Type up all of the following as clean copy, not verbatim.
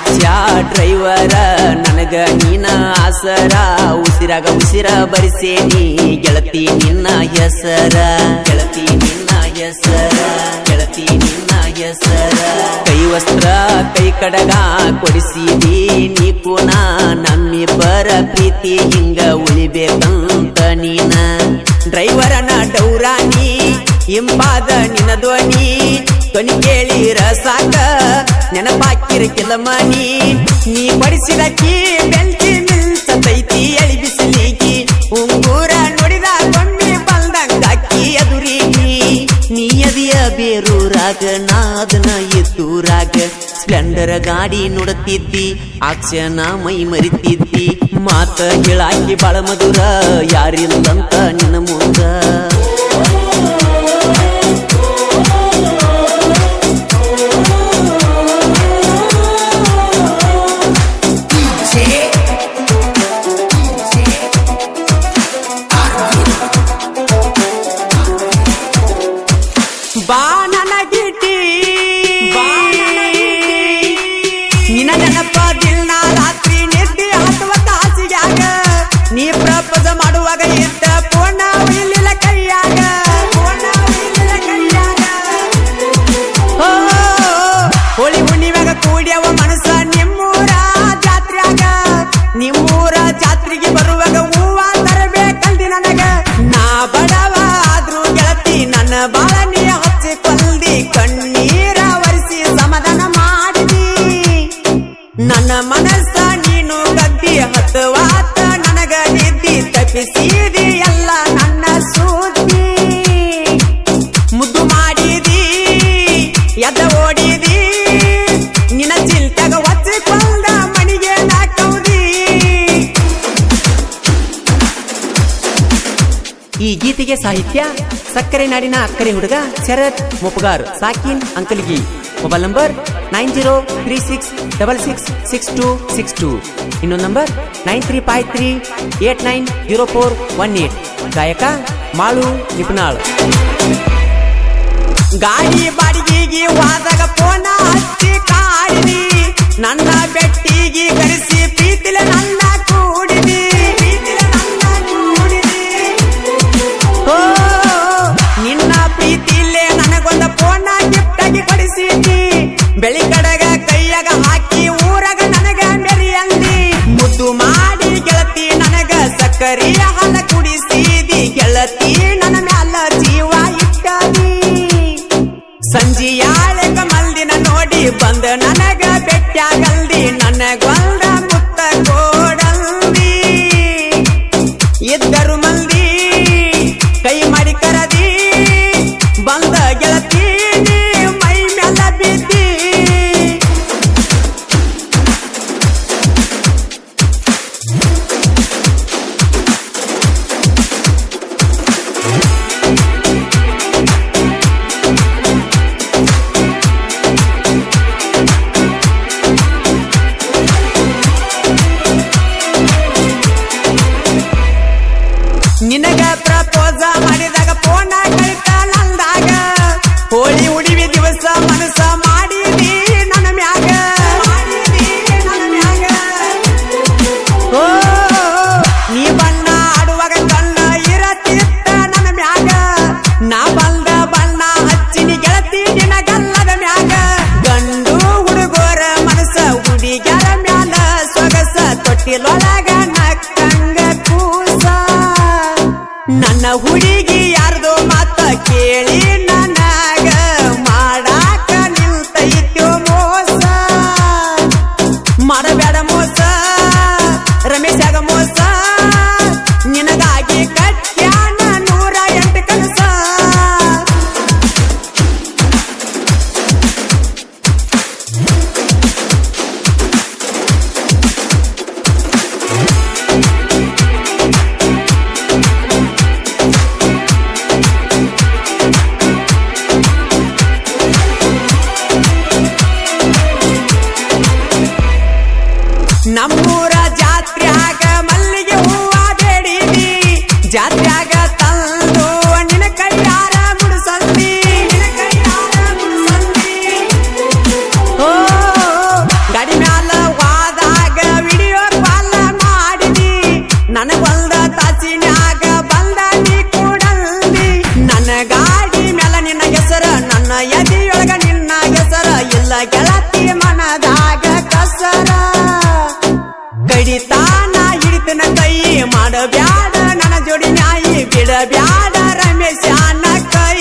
rickshaw driver ನನಗ ನೀನ ಆಸರ ಉಸಿರಾಗ ಉಸಿರ ಬರಿಸೇನಿ ಗೆಳತಿ ನಿನ್ನ ಹೆಸರ ಗೆಳತಿ ನಿನ್ನ ಹೆಸರ ಗೆಳತಿ ನಿನ್ನ ಹೆಸರ ಕೈ ವಸ್ತ್ರ ಕೈ ಕಡಗ ಕೊಡಿಸಿದಿ ನೀ ಕೂನ ನಮ್ಮಿಬ್ಬರ ಪ್ರೀತಿ ಹಿಂಗ ಉಳಿಬೇಕಂತ ನೀನ ಡ್ರೈವರನ ಡೌರಾನಿ ಇಂಪಾದ ನಿನ್ನ ಧ್ವನಿ ಧ್ವನಿ ಕೇಳಿರ ಸಾಕ ನೆನಪಾಕಿರ ಕೆಲಮನಿ ನೀ ಬಡಿಸಿದ ಕೀ ಬೆಂಕಿ ಮಿಲ್ಸತೈತಿ ಎಳಿ ಬಿಸಿಲಿಗಿ ಉಂಗೂರ ನೋಡಿದ ಗೊಂಬಿ ಬಂದಂಗಾಕಿ ಎದುರಿಗಿ ನೀ ಎದಿಯ ಬೇರೂರಾಗ ನಾದನ ಎತ್ತೂರಾಗ ಸ್ಪ್ಲೆಂಡರ್ ಗಾಡಿ ನೋಡುತ್ತಿದ್ದಿ ಆಕ್ಷನ ಮೈ ಮರಿತಿದ್ದಿ ಮಾತ ಹೇಳಾಕಿ ಬಾಳ ಮಧುರ ಯಾರಿಲ್ಲಂತ ನಿನ್ನ ಮುಂದ ಬಾ ನನಗಿಟಿ ನಿನ್ನ ನೆನಪ ದಿನ ರಾತ್ರಿ ನಿದ್ದೆ ಹತ್ತುವ ತಾಸಿಗ್ಯಾಗ ನೀ ಪ್ರಪೋಸ ಮಾಡುವಾಗ ಇದ್ದ ಪೋಣ ಇಲ್ಲಿಲ್ಲ ಕೈಯಾಗ ಹೋಳಿ ಹುಣ್ಣಿಮ್ಯಾಗ ಕೂಡ್ಯವ ಮನಸ್ಸ ನಿಮ್ಮೂರ ಜಾತ್ರೆಯಾಗ ನಿಮ್ಮೂರ ಜಾತ್ರೆಗೆ ಬರುವಾಗ ಹೂವ ತರಬೇಕಲ್ದಿ ನನಗ ನಾ ಬಡವ ಆದ್ರೂ ಗೆಳತಿ ನನ್ನ ಬಾಳ ನೀ ಹಚ್ಚಿಕೊಲ್ದಿ ಕಣ್ಣೀರ ಒರೆಸಿ ಸಮಾಧಾನ ಮಾಡಿದಿ ನನ್ನ ಮನಸ್ಸ ನೀನು ಗದ್ದಿ ಹತ್ತವಾತ ನನಗ ನಿದ್ದಿ ತಪ್ಪಿಸಿದಿ ಎಲ್ಲ ನನ್ನ ಸುದ್ದಿ ಮುದ್ದು ಮಾಡಿದಿ ಎದ್ದ ಓಡಿದಿ ನಿನ್ನ ಚಿಲ್ತಾಗ ಒಚ್ಚಿಕೊಂಡ ಮಣಿಗೆ ನಾಕೌದಿ ಈ ಗೀತೆಗೆ ಸಾಹಿತ್ಯ ಸಕ್ಕರೆ ನಾಡಿನ ಅಕ್ಕರೆ ಹುಡುಗ ಶರತ್ ಮೊಪಗಾರ್ ಸಾಕಿನ್ ಅಂಕಲ್ಗಿ ಮೊಬೈಲ್ ನಂಬರ್ 9036666262 ಇನ್ನೊಂದು ನಂಬರ್ 9353890418 ಗಾಯಕ ಮಾಳು ನಿಪುಣಾಳ್ ಗಾಡಿ ಬಾಡಿಗೆಗೆ ವಾದಾಗ ಪೋನ ಹಚ್ಚಿ ಕಾಡಿದಿ ನನ್ನ ಬೆಟ್ಟಿಗೆ ಕರೆಸಿ ಪ್ರೀತಿಲೆ ನನ್ನ ಕೂಡಿದಿ ನಿನ್ನ ಪ್ರೀತಿಲೇ ನನಗೊಂದ ಪೋನ ಗಿಫ್ಟ್ ಆಗಿ ಕೊಡಿಸಿದಿ ಬೆಳಿ ಕಡಗ ಕೈಯಾಗ ಹಾಕಿ ಊರಾಗ ನನಗ ಮೆರಿಯಂದಿ ಮುದ್ದು ಮಾಡಿ ಗೆಳತಿ ನನಗ ಸಕ್ಕರೆಯ ಹಾಲ ಕುಡಿಸಿದಿ ಗೆಳತಿ ನನ್ನ ಮ್ಯಾಲ ಜೀವ ಇಟ್ಟದಿ ಸಂಜಿಯಾಳೆಗ ಮಲ್ದಿನ ನೋಡಿ ಬಂದ ನನಗ ಬೆಟ್ಟಾಗಲ್ದಿ ನನಗೊಂದ ಮುತ್ತ ಕೋಡಲ್ದಿ ಇದ್ದರು ಮಂದಿ ಕೈ ಮಾಡಿ ಕರದಿ ಬಂದ ಗೆಳತಿ ಮೈ ಮ್ಯಾಲ ಬಿದ್ದಿ ಬಿಡಬ್ಯಾಡ ರಮೇಶ ಅನ್ನ ಕೈ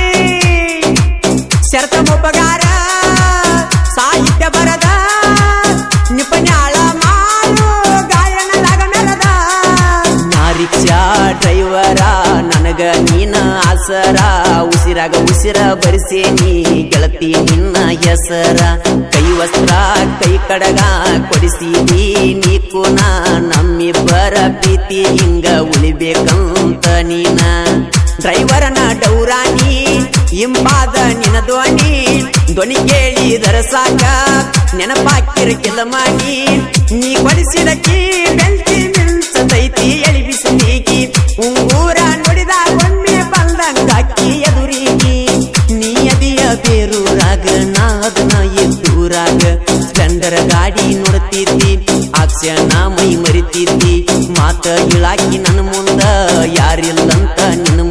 ಶರತ ಮುಪಗಾರ ಸಾಹಿತ್ಯ ಬರದ ನಿಪುಣ್ಯಾಳ ಮಾಡು ಗಾಯನದಾಗ ಮೆರದ ನಾ ರಿಕ್ಷಾ ಡ್ರೈವರ ನನಗ ನೀನ ಆಸರ ಉಸಿರಾಗ ಉಸಿರ ಬರಿಸೇನಿ ಗೆಳತಿ ನಿನ್ನ ಹೆಸರ ಕೈ ವಸ್ತ್ರ ಕೈ ಕಡಗ ಕೊಡಿಸಿದಿ ನೀ ಕುನ ನಮ್ಮಿಬ್ಬರ ಪ್ರೀತಿ ಹಿಂಗ ಉಳಿಬೇಕಂತ ನೀನ ಡ್ರೈವರನ ಡೌರಾಣಿ ಇಂಪಾದ ನಿನ ಧ್ವನಿ ಕೇಳಿದರ ಸಾಕ ನೆನಪಾಕಿರ ಮಾಡಿ ನೀ ಕೊಡಿಸಿದಕಿ ಬೆಂಕಿ ಮಿಂಚತೈತಿ ಎಳಿಬಿಸಿದೀಗಿ ಉಂಗೂರ ನುಡಿದ ಒಮ್ಮೆ ಬಂದಂಗಾಕಿ ಎದುರಿಗೆ ನೀ ಅದಿಯ ಬೇರೂರಾಗ ನಾ ಅದನ್ನ ಎದ್ದೂರಾಗ ಸ್ಪ್ಲೆಂಡರ್ ಗಾಡಿ ನೋಡ್ತಿದ್ದಿ ಆಕ್ಷಣ ಮೈ ಮರಿತಿದ್ದಿ ಮಾತ ಇಳಾಕಿ ನನ್ನ ಮುಂದ ಯಾರಿಲ್ಲಂತ ನಿನ್ನ